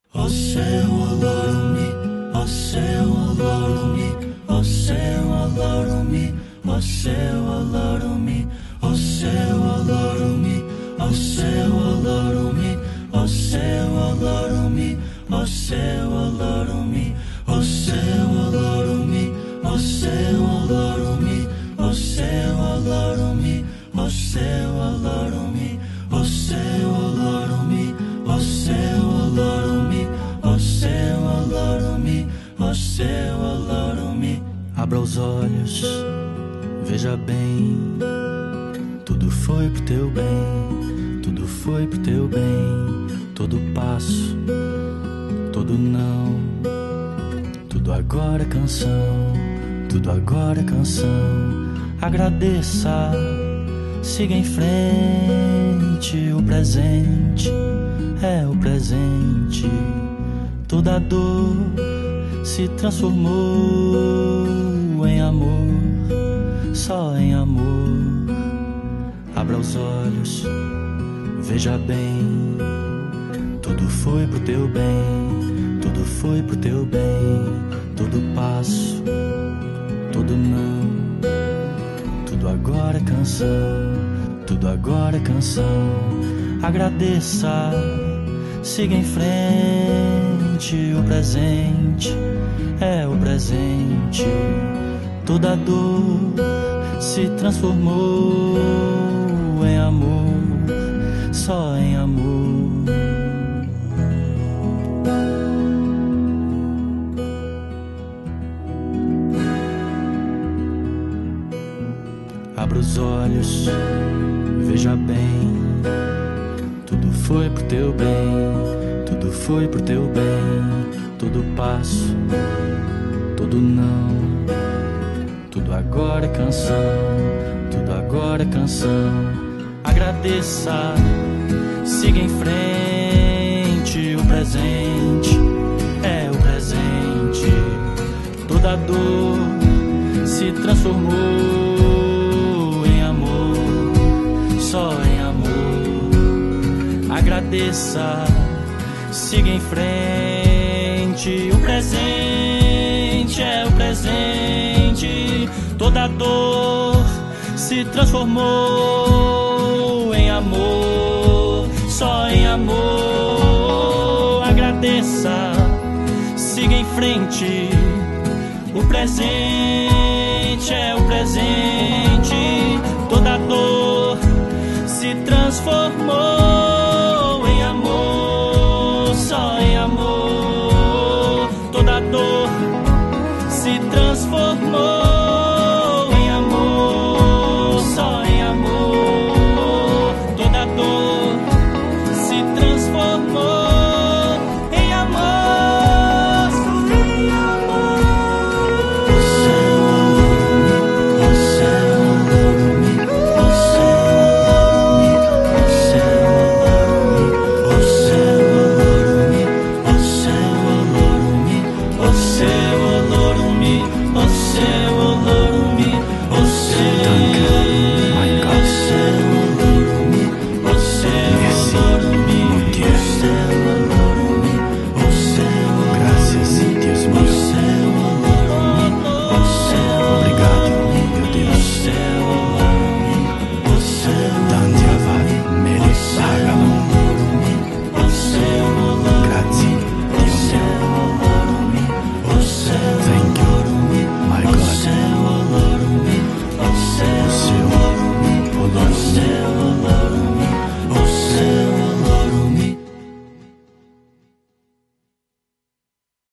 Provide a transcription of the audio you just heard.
Ó céu, aloro-me, ó céu, aloro-me, ó céu, aloro-me, ó céu, aloro-me, ó céu, aloro-me, ó céu, aloro-me, ó céu, aloro-me, ó céu, aloro-me, ó céu, aloro-me, ó céu, aloro-me, ó céu, aloro-me, ó céu, aloro-me, ó céu, aloro-me, ó céu, aloro-me, ó céu, aloro-me, ó céu, aloro-me. Abra os olhos, veja bem, tudo foi pro teu bem, tudo foi pro teu bem, todo passo, todo não, tudo agora é canção, tudo agora é canção. Agradeça, siga em frente, o presente é o presente. Toda dor se transformou em amor, só em amor. Abra os olhos, veja bem, tudo foi pro teu bem, tudo foi pro teu bem. Todo passo, todo não, tudo agora é canção, tudo agora é canção. Agradeça, siga em frente, o presente é o presente. Toda dor se transformou em amor, só em amor. Abra os olhos, veja bem, tudo foi pro teu bem, tudo foi pro teu bem. Todo passo, todo não, tudo agora é canção, tudo agora é canção. Agradeça, siga em frente, o presente é o presente. Toda dor se transformou em amor, só em amor. Agradeça, siga em frente, o presente é o presente. Toda dor se transformou em amor, só em amor. Agradeça, siga em frente, o presente é o presente. Toda dor se transformou